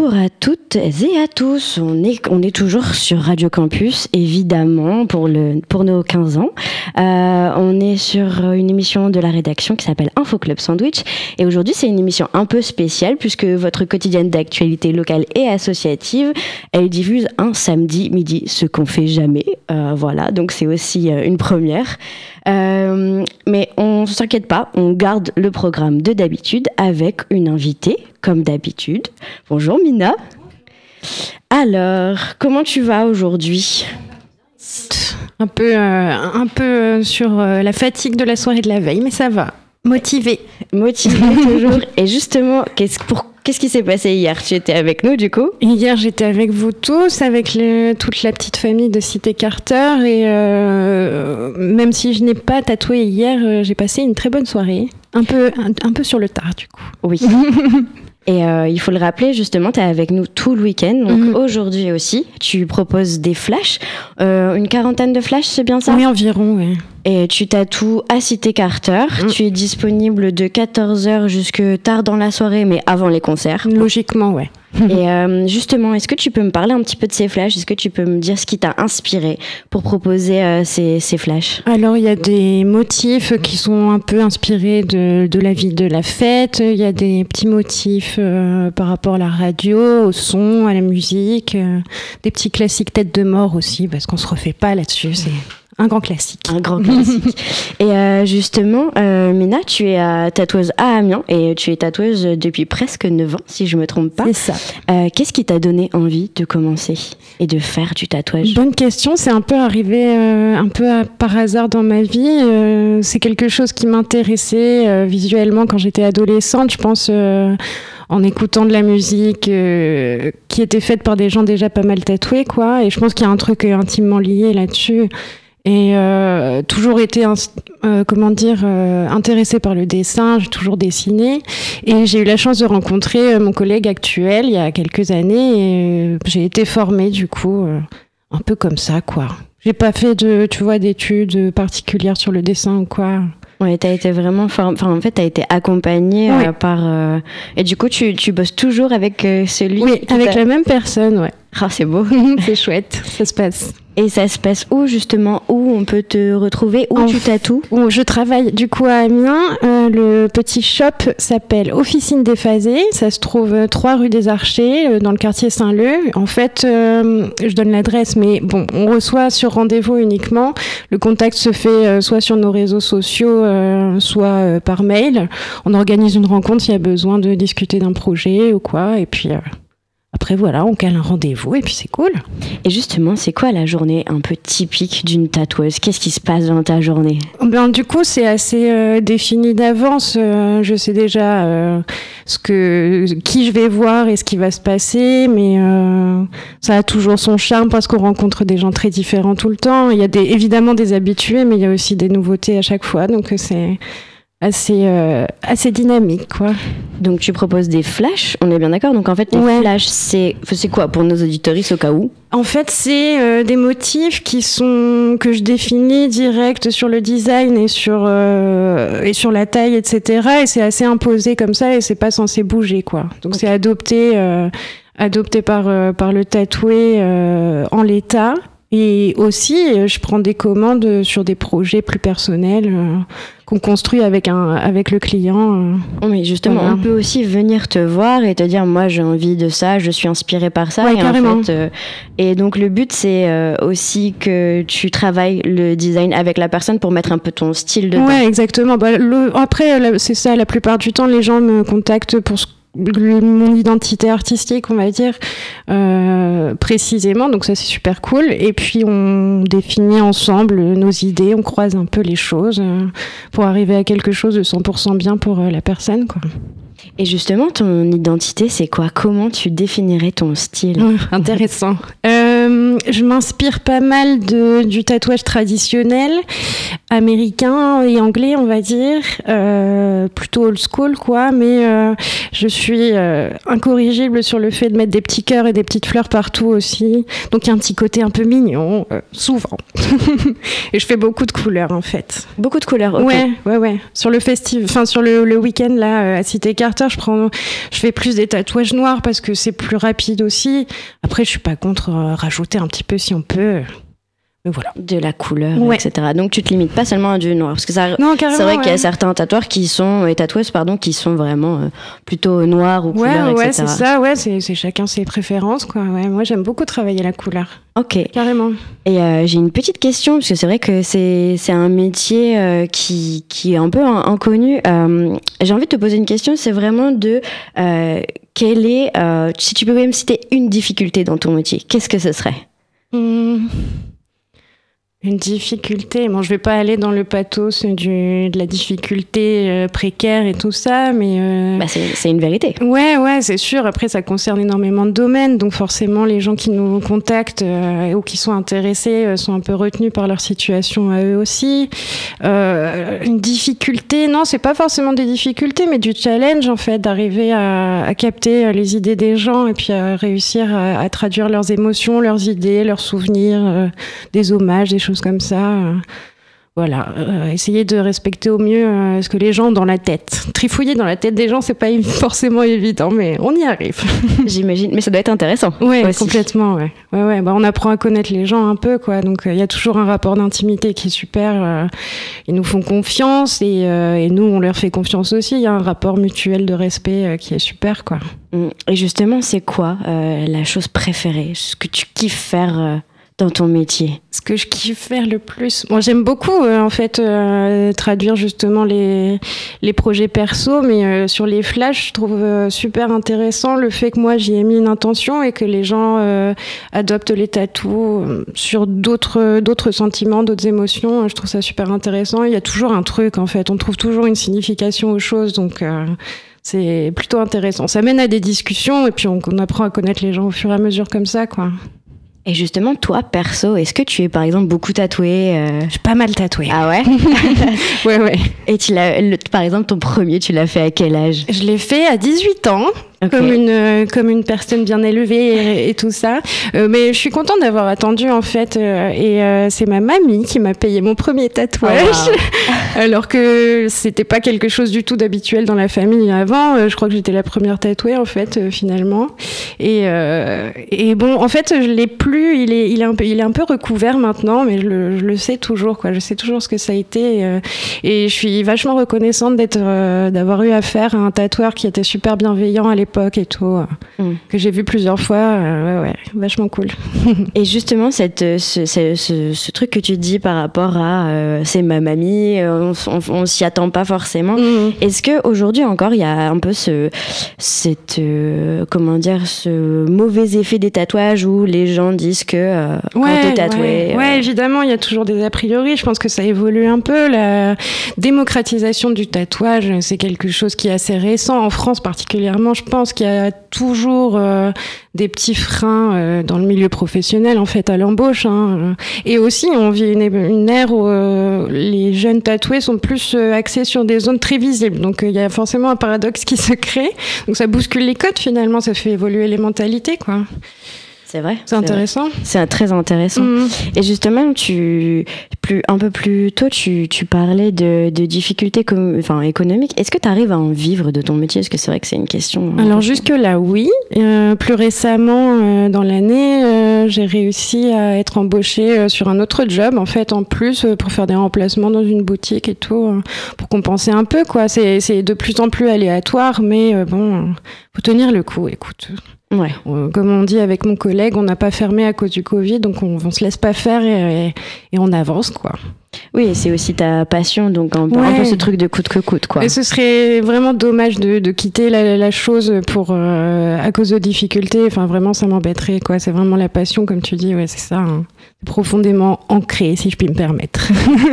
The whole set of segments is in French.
Bonjour à toutes et à tous, on est toujours sur Radio Campus, évidemment, pour nos 15 ans. On est sur une émission de la rédaction qui s'appelle Info Club Sandwich, et aujourd'hui c'est une émission un peu spéciale puisque votre quotidienne d'actualité locale et associative, elle diffuse un samedi midi, ce qu'on fait jamais, voilà, donc c'est aussi une première. Mais on ne s'inquiète pas, on garde le programme de d'habitude avec une invitée, comme d'habitude. Bonjour Mina. Alors, comment tu vas aujourd'hui ? Un peu sur la fatigue de la soirée de la veille, mais ça va. Motivée toujours. Et justement, qu'est-ce qui s'est passé hier ? Tu étais avec nous, du coup ? Hier, j'étais avec vous tous, avec toute la petite famille de Cité Carter. Et même si je n'ai pas tatoué hier, j'ai passé une très bonne soirée. Un peu sur le tard, du coup. Oui. Et il faut le rappeler, justement, tu es avec nous tout le week-end. Donc aujourd'hui aussi, tu proposes des flashs. Une quarantaine de flashs, c'est bien ça ? Oui, environ, oui. Et tu tatoues à Cité Carter. Tu es disponible de 14h jusque tard dans la soirée, mais avant les concerts. Logiquement, ouais. Et justement, est-ce que tu peux me parler un petit peu de ces flashs ? Est-ce que tu peux me dire ce qui t'a inspiré pour proposer ces flashs ? Alors, il y a des motifs qui sont un peu inspirés de la vie de la fête. Il y a des petits motifs par rapport à la radio, au son, à la musique. Des petits classiques tête de mort aussi, parce qu'on se refait pas là-dessus. C'est un grand classique. Un grand classique. Et justement, Mina, tu es tatoueuse à Amiens et tu es tatoueuse depuis presque 9 ans, si je ne me trompe pas. C'est ça. Qu'est-ce qui t'a donné envie de commencer et de faire du tatouage ? Bonne question. C'est un peu arrivé par hasard dans ma vie. C'est quelque chose qui m'intéressait visuellement quand j'étais adolescente. Je pense en écoutant de la musique qui était faite par des gens déjà pas mal tatoués, quoi. Et je pense qu'il y a un truc intimement lié là-dessus. Et toujours été intéressée par le dessin, j'ai toujours dessiné et j'ai eu la chance de rencontrer mon collègue actuel il y a quelques années et j'ai été formée du coup un peu comme ça, quoi. J'ai pas fait d'études particulières sur le dessin ou quoi. Ouais, t'as été vraiment en fait, t'as été accompagnée par et du coup tu bosses toujours avec celui. Oui, avec la même personne, ouais. Ah, c'est beau. C'est chouette, ça se passe. Et ça se passe où, justement ? Où on peut te retrouver ? Où tu tatoues ? Je travaille du coup à Amiens. Le petit shop s'appelle Officine Déphasée. Ça se trouve 3 rue des Archers, dans le quartier Saint-Leu. En fait, je donne l'adresse, mais bon, on reçoit sur rendez-vous uniquement. Le contact se fait soit sur nos réseaux sociaux, soit par mail. On organise une rencontre s'il y a besoin de discuter d'un projet ou quoi. Et puis... Après, voilà, on cale un rendez-vous et puis c'est cool. Et justement, c'est quoi la journée un peu typique d'une tatoueuse ? Qu'est-ce qui se passe dans ta journée ? Du coup, c'est assez défini d'avance. Je sais déjà qui je vais voir et ce qui va se passer, mais ça a toujours son charme parce qu'on rencontre des gens très différents tout le temps. Il y a évidemment des habitués, mais il y a aussi des nouveautés à chaque fois, donc c'est... assez dynamique, quoi. Donc tu proposes des flashs, on est bien d'accord ? Donc en fait, les flashs, c'est quoi pour nos auditeuristes au cas où ? En fait, c'est des motifs que je définis direct sur le design et sur la taille, etc. Et c'est assez imposé comme ça et c'est pas censé bouger, quoi. Donc c'est adopté par le tatoué en l'état. Et aussi, je prends des commandes sur des projets plus personnels qu'on construit avec le client. Oui, justement, voilà. On peut aussi venir te voir et te dire, moi, j'ai envie de ça, je suis inspirée par ça. Ouais, carrément. En fait, et donc, le but, c'est aussi que tu travailles le design avec la personne pour mettre un peu ton style dedans. Ouais, exactement. Après, c'est ça, la plupart du temps, les gens me contactent pour mon identité artistique, on va dire, précisément, donc ça c'est super cool. Et puis on définit ensemble nos idées, on croise un peu les choses pour arriver à quelque chose de 100% bien pour la personne, quoi. Et justement, ton identité, c'est quoi ? Comment tu définirais ton style ? Intéressant. Je m'inspire pas mal du tatouage traditionnel, américain et anglais, on va dire, plutôt old school, quoi. Mais je suis incorrigible sur le fait de mettre des petits cœurs et des petites fleurs partout aussi. Donc il y a un petit côté un peu mignon, souvent. Et je fais beaucoup de couleurs, en fait. Beaucoup de couleurs, ok. Ouais. Sur le sur le week-end là, à Cité Carter, je fais plus des tatouages noirs parce que c'est plus rapide aussi. Après, je suis pas contre rajouter un petit peu si on peut. Mais voilà. De la couleur, etc. Donc tu te limites pas seulement à du noir, parce que c'est vrai qu'il y a certains tatoueurs tatoueuses qui sont vraiment plutôt noirs ou couleurs, etc. Ouais, c'est ça. Ouais, c'est chacun ses préférences, quoi. Ouais, moi j'aime beaucoup travailler la couleur. Ok. Carrément. Et j'ai une petite question, parce que c'est vrai que c'est un métier qui est un peu inconnu. J'ai envie de te poser une question, c'est vraiment quelle est, si tu pouvais me citer une difficulté dans ton métier, qu'est-ce que ce serait? Une difficulté. Bon, je vais pas aller dans le pathos de la difficulté précaire et tout ça, mais... c'est une vérité. Ouais, c'est sûr. Après, ça concerne énormément de domaines, donc forcément, les gens qui nous contactent ou qui sont intéressés sont un peu retenus par leur situation à eux aussi. Une difficulté, non, c'est pas forcément des difficultés, mais du challenge, en fait, d'arriver à capter les idées des gens et puis à réussir à traduire leurs émotions, leurs idées, leurs souvenirs, des hommages, des choses comme ça. Voilà, essayer de respecter au mieux ce que les gens ont dans la tête. Trifouiller dans la tête des gens, c'est pas forcément évident, mais on y arrive. J'imagine, mais ça doit être intéressant. Ouais, aussi. Complètement, ouais. On apprend à connaître les gens un peu, quoi. Donc il y a toujours un rapport d'intimité qui est super. Ils nous font confiance et nous on leur fait confiance aussi. Il y a un rapport mutuel de respect qui est super, quoi. Et justement, c'est quoi la chose préférée, ce que tu kiffes faire dans ton métier? Ce que je kiffe faire le plus, moi j'aime beaucoup en fait traduire justement les projets perso, mais sur les flashs je trouve super intéressant le fait que moi j'y ai mis une intention et que les gens adoptent les tatous sur d'autres sentiments, d'autres émotions. Je trouve ça super intéressant. Il y a toujours un truc en fait, on trouve toujours une signification aux choses, donc c'est plutôt intéressant. Ça mène à des discussions et puis on apprend à connaître les gens au fur et à mesure comme ça, quoi. Et justement, toi, perso, est-ce que tu es par exemple beaucoup tatouée Je suis pas mal tatouée. Ah ouais? Ouais. Et par exemple, ton premier, tu l'as fait à quel âge? Je l'ai fait à 18 ans. Okay. Comme une personne bien élevée et tout ça. Mais je suis contente d'avoir attendu, en fait. Et c'est ma mamie qui m'a payé mon premier tatouage. Oh, wow. Alors que c'était pas quelque chose du tout d'habituel dans la famille avant. Je crois que j'étais la première tatouée, en fait, finalement. Et bon, en fait, je l'ai plus. Il est un peu recouvert maintenant, mais je le sais toujours, quoi. Je sais toujours ce que ça a été. Et je suis vachement reconnaissante d'avoir eu affaire à un tatoueur qui était super bienveillant à l'époque et tout, que j'ai vu plusieurs fois. Ouais, vachement cool. Et justement, ce truc que tu dis par rapport à c'est ma mamie, on s'y attend pas forcément. Est-ce qu'aujourd'hui encore, il y a un peu ce mauvais effet des tatouages où les gens disent que quand t'es tatoué... Ouais, évidemment, il y a toujours des a priori. Je pense que ça évolue un peu. La démocratisation du tatouage, c'est quelque chose qui est assez récent. En France particulièrement, je pense qu'il y a toujours des petits freins dans le milieu professionnel, en fait, à l'embauche. Et aussi, on vit une ère où les jeunes tatoués sont plus axés sur des zones très visibles. Donc, il y a forcément un paradoxe qui se crée. Donc, ça bouscule les codes, finalement. Ça fait évoluer les mentalités, quoi. C'est vrai. C'est intéressant. C'est très intéressant. Et justement, un peu plus tôt, tu parlais de difficultés économiques. Est-ce que tu arrives à en vivre de ton métier? Est-ce que c'est vrai que c'est une question? Alors jusque-là, oui. Plus récemment, dans l'année, j'ai réussi à être embauchée sur un autre job, en fait, en plus, pour faire des remplacements dans une boutique et tout, pour compenser un peu, quoi. C'est de plus en plus aléatoire, mais bon, faut tenir le coup, écoute. Ouais. Comme on dit avec mon collègue, on n'a pas fermé à cause du Covid, donc on se laisse pas faire et on avance, quoi. Oui, c'est aussi ta passion, donc un peu ce truc de coûte que coûte, quoi. Et ce serait vraiment dommage de quitter la chose à cause de difficultés. Enfin, vraiment, ça m'embêterait, quoi. C'est vraiment la passion, comme tu dis, ouais, c'est ça. C'est profondément ancré, si je puis me permettre.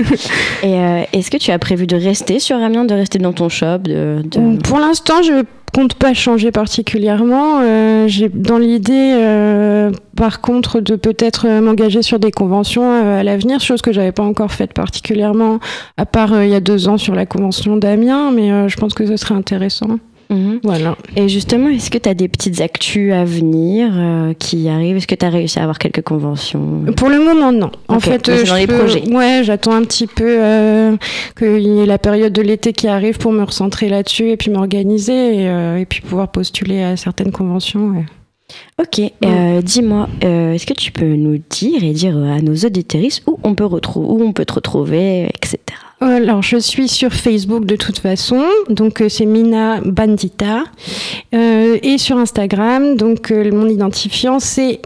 Et est-ce que tu as prévu de rester sur Amiens, de rester dans ton shop Pour l'instant, je compte pas changer particulièrement. J'ai dans l'idée, par contre, de peut-être m'engager sur des conventions à l'avenir, chose que j'avais pas encore faite particulièrement, à part il y a 2 ans sur la convention d'Amiens, mais je pense que ce serait intéressant. Voilà. Et justement, est-ce que tu as des petites actus à venir qui arrivent? Est-ce que tu as réussi à avoir quelques conventions? Pour le moment, non. En fait, dans les projets. Ouais, j'attends un petit peu qu'il y ait la période de l'été qui arrive pour me recentrer là-dessus et puis m'organiser et puis pouvoir postuler à certaines conventions. Ouais. Ok, dis-moi, est-ce que tu peux nous dire et dire à nos auditeurs où on peut te retrouver, etc. Alors, je suis sur Facebook de toute façon, donc c'est Mina Bandita, et sur Instagram, donc mon identifiant c'est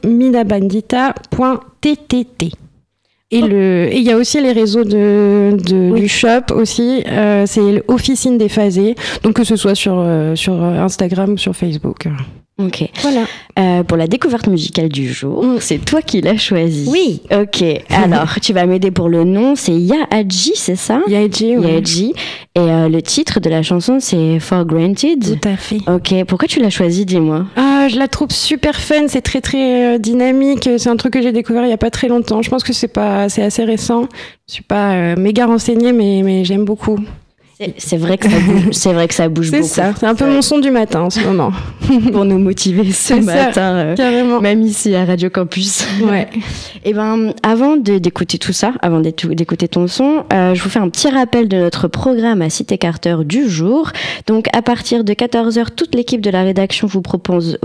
minabandita.ttt. Et il y a aussi les réseaux du shop aussi, c'est Officine Déphasée, donc que ce soit sur Instagram ou sur Facebook. Ok. Voilà. Pour la découverte musicale du jour, c'est toi qui l'as choisi. Oui. Ok. Alors, tu vas m'aider pour le nom. C'est Yahaji, c'est ça? Yahaji, oui. Yahaji. Et le titre de la chanson, c'est For Granted. Tout à fait. Ok. Pourquoi tu l'as choisi, dis-moi? Je la trouve super fun. C'est très très dynamique. C'est un truc que j'ai découvert il y a pas très longtemps. Je pense que c'est assez récent. Je suis pas méga renseignée, mais j'aime beaucoup. C'est vrai que ça bouge. C'est vrai que ça bouge beaucoup. C'est ça. C'est un peu mon son du matin en ce moment. Pour nous motiver ce matin, carrément. Même ici à Radio Campus. Ouais. Et avant d'écouter tout ça, avant d'écouter ton son, je vous fais un petit rappel de notre programme à Cité Carter du jour. Donc à partir de 14h, toute l'équipe de la rédaction vous propose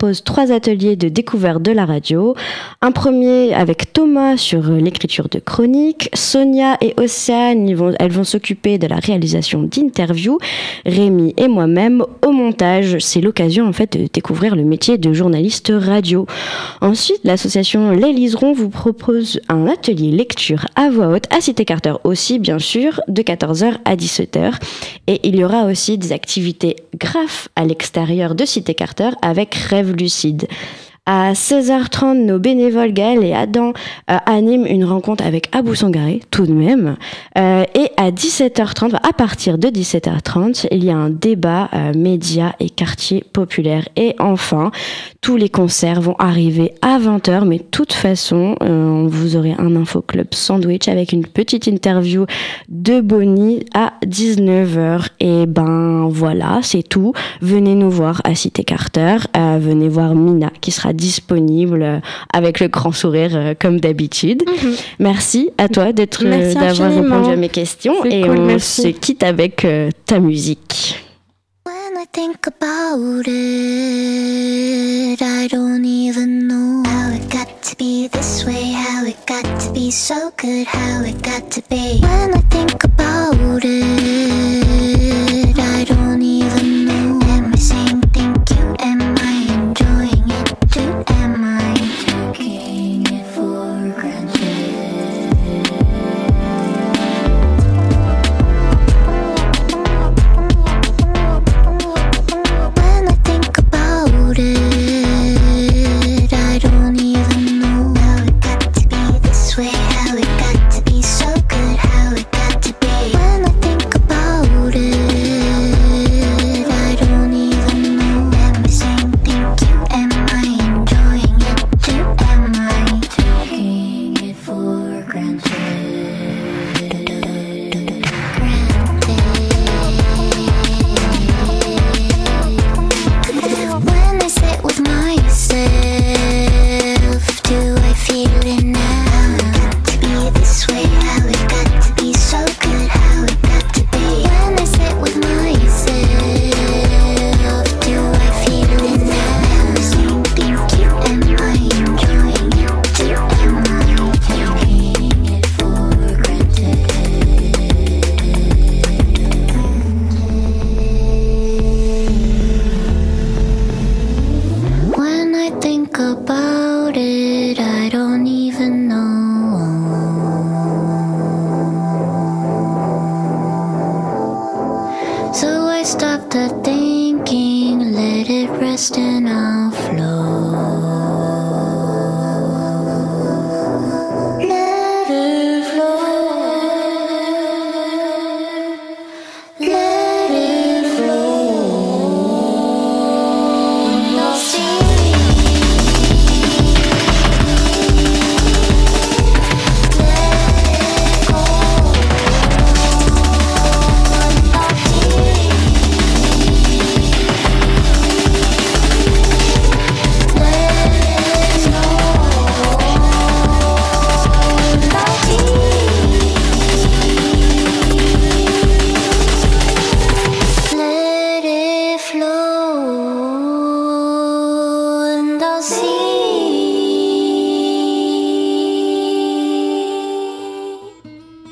3 ateliers de découverte de la radio. Un premier avec Thomas sur l'écriture de chroniques. Sonia et Océane, elles vont s'occuper de la réalisation d'interviews. Rémi et moi-même au montage. C'est l'occasion en fait de découvrir le métier de journaliste radio. Ensuite, l'association Les Liserons vous propose un atelier lecture à voix haute à Cité Carter aussi, bien sûr, de 14h à 17h. Et il y aura aussi des activités graphes à l'extérieur de Cité Carter avec Rêve Lucide. À 16h30, nos bénévoles Gaël et Adam animent une rencontre avec Abou Sangaré, tout de même. Et à 17h30, à partir de 17h30, il y a un débat médias et quartier populaire. Et enfin, tous les concerts vont arriver à 20h, mais de toute façon, vous aurez un infoclub sandwich avec une petite interview de Bonnie à 19h. Et voilà, c'est tout. Venez nous voir à Cité Carter. Venez voir Mina qui sera disponible avec le grand sourire comme d'habitude. Merci à toi d'avoir répondu à mes questions. C'est et cool, on merci. se quitte avec ta musique. When I think about it, I don't even know how it got to be this way, how it got to be so good, how it got to be. When I think about it, I don't even know. Am I saying thank you? Am I enjoying it too? Am I taking it for granted? When I think about it, I don't even know how it got to be this way, how it got to be so good, how it got to be. When I think about it, I don't even know. Am I saying thank you? Am I enjoying it too? Am I taking it for granted? When I sit with myself, do I feel it now? How it got to be this way, how it got to be so good, how it got to be. When I sit with myself, do I feel it now? Am I saying thank you? Am I enjoying it too? Am I taking it for granted? When I think about it, I don't